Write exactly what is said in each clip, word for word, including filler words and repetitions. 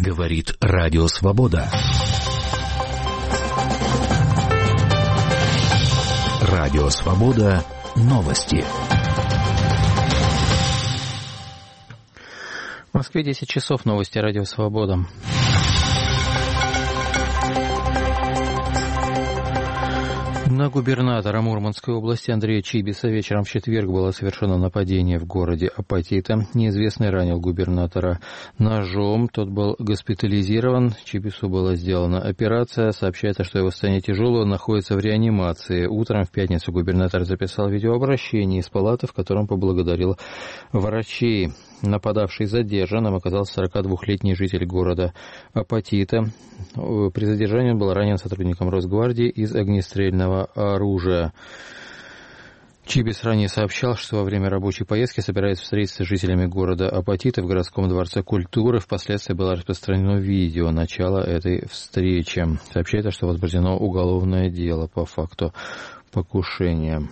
Говорит Радио Свобода. Радио Свобода. Новости. В Москве десять часов. Новости Радио Свобода. На губернатора Мурманской области Андрея Чибиса вечером в четверг было совершено нападение в городе Апатита. Неизвестный ранил губернатора ножом. Тот был госпитализирован. Чибису была сделана операция. Сообщается, что его состояние тяжелое, он находится в реанимации. Утром в пятницу губернатор записал видеообращение из палаты, в котором поблагодарил врачей. Нападавший задержанным оказался сорокадвухлетний житель города Апатита. При задержании он был ранен сотрудником Росгвардии из огнестрельного оружия. Чибис ранее сообщал, что во время рабочей поездки собирается встретиться с жителями города Апатита в городском дворце культуры. Впоследствии было распространено видео начала этой встречи. Сообщается, что возбуждено уголовное дело по факту покушения.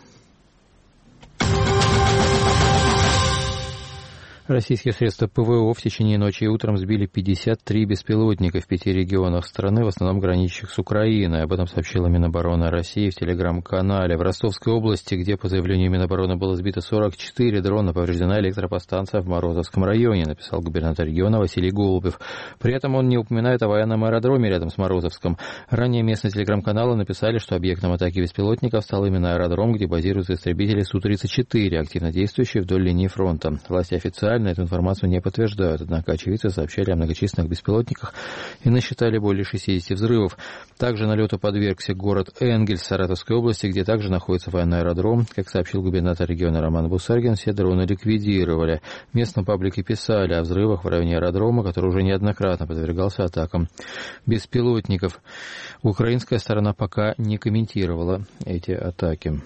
Российские средства ПВО в течение ночи и утром сбили пятьдесят три беспилотника в пяти регионах страны, в основном граничащих с Украиной. Об этом сообщила Минобороны России в телеграм-канале. В Ростовской области, где, по заявлению Минобороны, было сбито сорок четыре дрона, повреждена электропостанция в Морозовском районе, написал губернатор региона Василий Голубев. При этом он не упоминает о военном аэродроме рядом с Морозовском. Ранее местные телеграм-каналы написали, что объектом атаки беспилотников стал именно аэродром, где базируются истребители Су тридцать четыре, активно действующие вдоль линии фронта. Власти официально эту информацию не подтверждают, однако очевидцы сообщали о многочисленных беспилотниках и насчитали более шестидесяти взрывов. Также налету подвергся город Энгельс Саратовской области, где также находится военный аэродром. Как сообщил губернатор региона Роман Бусаргин, все дроны ликвидировали. В местном паблике писали о взрывах в районе аэродрома, который уже неоднократно подвергался атакам беспилотников. Украинская сторона пока не комментировала эти атаки.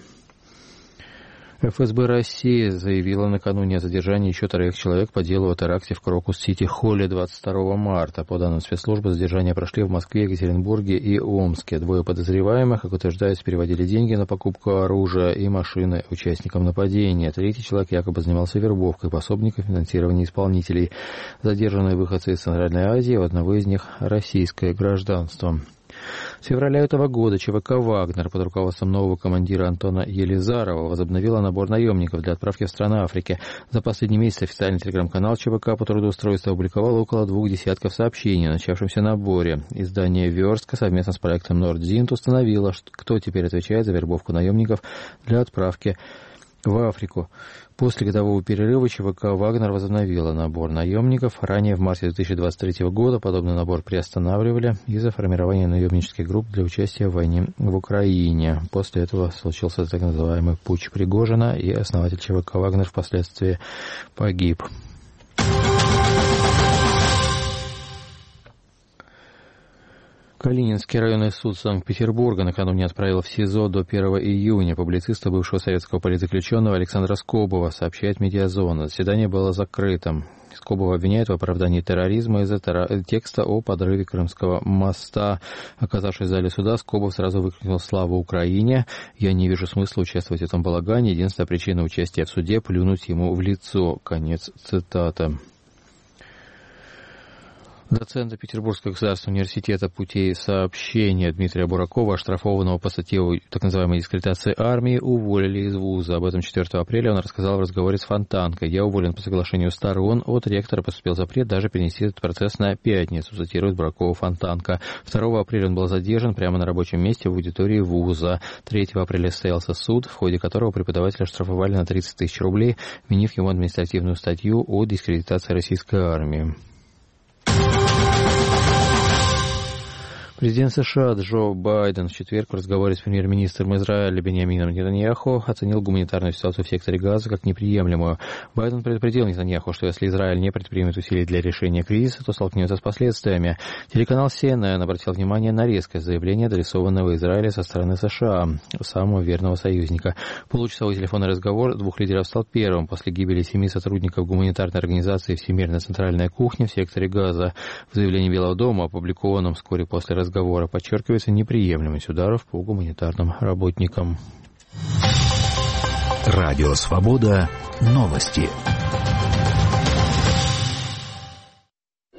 эф эс бэ России заявила накануне о задержании еще троих человек по делу о теракте в Крокус-Сити-Холле двадцать второго марта. По данным спецслужбы, задержания прошли в Москве, Екатеринбурге и Омске. Двое подозреваемых, как утверждается, переводили деньги на покупку оружия и машины участникам нападения. Третий человек якобы занимался вербовкой пособников финансирования исполнителей. Задержанные выходцы из Центральной Азии, у одного из них российское гражданство. С февраля этого года ЧВК «Вагнер» под руководством нового командира Антона Елизарова возобновила набор наемников для отправки в страны Африки. За последний месяц официальный телеграм-канал ЧВК по трудоустройству опубликовал около двух десятков сообщений о начавшемся наборе. Издание «Верстка» совместно с проектом «Нордзинт» установило, кто теперь отвечает за вербовку наемников для отправки в Африку. После годового перерыва ЧВК «Вагнер» возобновила набор наемников. Ранее, в марте две тысячи двадцать третьего года, подобный набор приостанавливали из-за формирования наемнических групп для участия в войне в Украине. После этого случился так называемый путч Пригожина, и основатель ЧВК «Вагнер» впоследствии погиб. Калининский районный суд Санкт-Петербурга накануне отправил в СИЗО до первого июня публициста, бывшего советского политзаключенного Александра Скобова, сообщает «Медиазона». Заседание было закрытым. Скобова обвиняют в оправдании терроризма из-за тера... текста о подрыве Крымского моста. Оказавшись в зале суда, Скобов сразу выкрикнул «Слава Украине!». «Я не вижу смысла участвовать в этом балагане. Единственная причина участия в суде – плюнуть ему в лицо». Конец цитаты. Доцента Петербургского государственного университета путей сообщения Дмитрия Буракова, оштрафованного по статье о так называемой дискредитации армии, уволили из вуза. Об этом четвёртого апреля он рассказал в разговоре с Фонтанкой. «Я уволен по соглашению сторон. От ректора поступил запрет даже перенести этот процесс на пятницу», цитирует Буракова Фонтанка. второго апреля он был задержан прямо на рабочем месте в аудитории вуза. третьего апреля состоялся суд, в ходе которого преподавателя штрафовали на тридцать тысяч рублей, вменив ему административную статью о дискредитации российской армии. Президент США Джо Байден в четверг в разговоре с премьер-министром Израиля Биньямином Нетаньяху оценил гуманитарную ситуацию в секторе Газа как неприемлемую. Байден предупредил Нетаньяху, что если Израиль не предпримет усилий для решения кризиса, то столкнется с последствиями. Телеканал Си Эн Эн обратил внимание на резкое заявление, адресованное Израилю со стороны США, самого верного союзника. Получасовой телефонный разговор двух лидеров стал первым после гибели семи сотрудников гуманитарной организации «Всемирная центральная кухня» в секторе Газа. В заявлении Белого дома, опубликованном вскоре после разговора, разговора подчеркивается неприемлемость ударов по гуманитарным работникам. Радио Свобода. Новости.